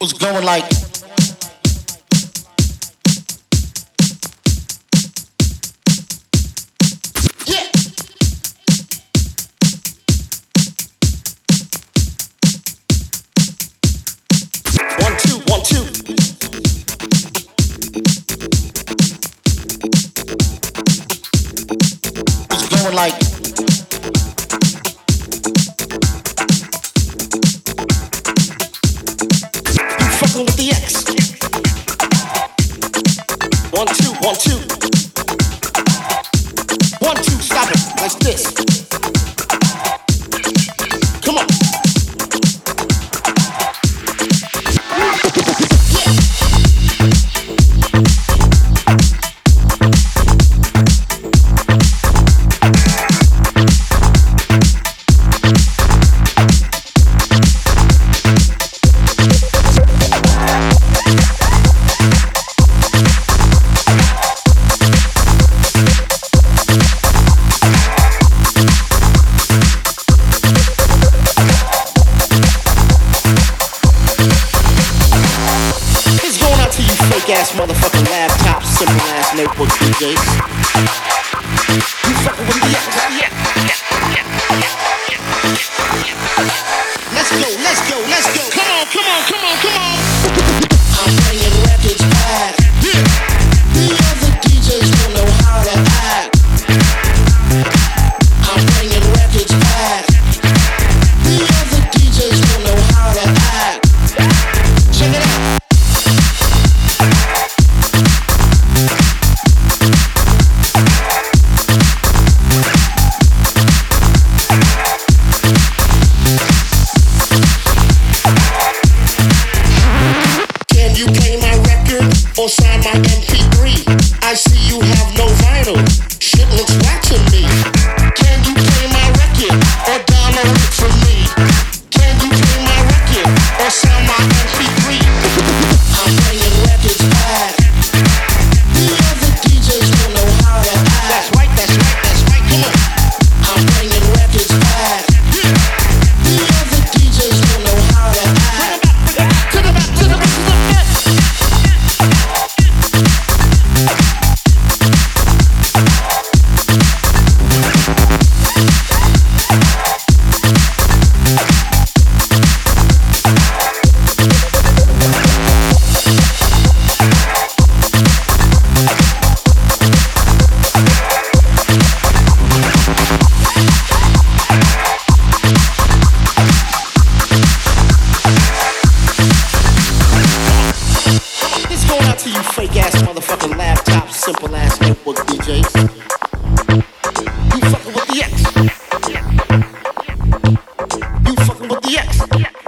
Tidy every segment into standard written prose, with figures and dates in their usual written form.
was going like. Yeah. One, two, one, two. Was going like. Fucking with the X. One, two, one, two. One, two, stop it. Like this. Come on. Ass motherfucking laptops, simple ass notebook DJs. You fucking with me? Let's go, let's go, let's go. Come on, come on, come on, come on. I'm bringing records back. Yeah. The other DJs don't know how to act. I'm bringing records back. The other DJs don't know how to act. Check it out. Or sign my MP3. I see you have no vinyl. Shit looks whack to me. Can you play my record or download it for me? Can you play my record or sign my MP3? I'm bringing records back. The other DJs don't know how to act. That's right, that's right, that's right. Come on. I'm bringing records back. The other DJs don't know how to act. To the back, to the back, to the back. To you fake ass motherfucking laptops, simple ass notebook DJs. You fucking with the X. You fucking with the X.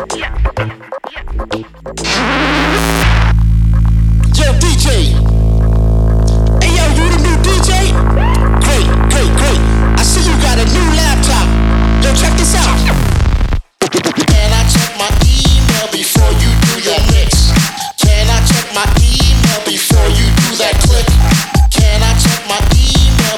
Yo, DJ. Hey yo, you the new DJ? Great, great, great. I see you got a new laptop. Yo, check this out. Can I check my email before you do your mix? Can I check my email before you do that click? Can I check my email